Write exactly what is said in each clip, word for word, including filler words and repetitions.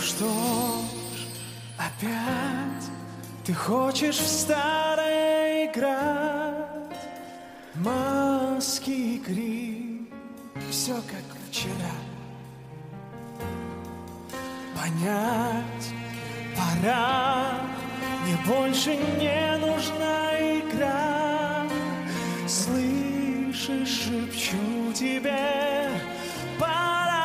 Что ж, опять ты хочешь в старое играть? Маски игры, все как вчера. Понять пора, мне больше не нужна игра. Слышишь, шепчу тебе, пора.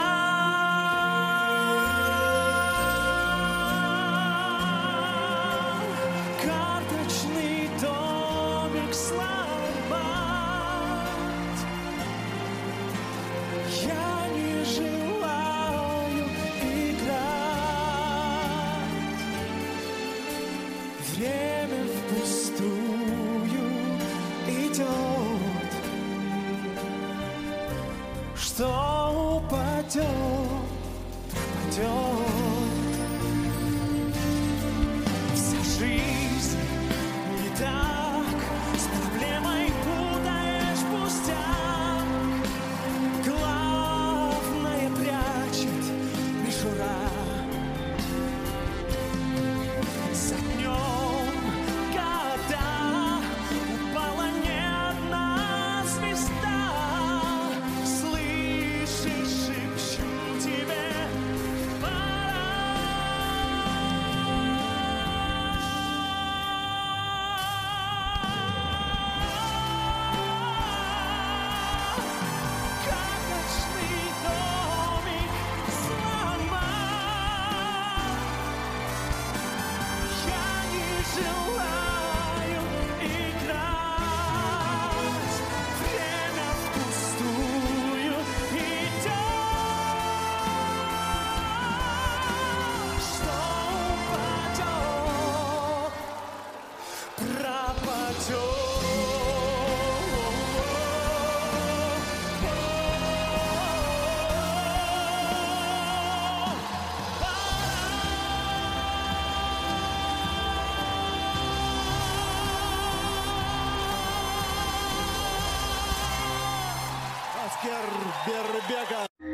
Карточный домик сломать я не желаю играть. Время впустую идет. Что упадет, упадет. Вся жизнь не так, с проблемой путаешь пустяк. Главное прячет мишура. За днем года упала не одна звезда. Слышишь, шепчу тебе, пора. Карточный домик сломать я не желаю играть. Время впустую идет. Что упадет, пропадет. Аскер Бербека.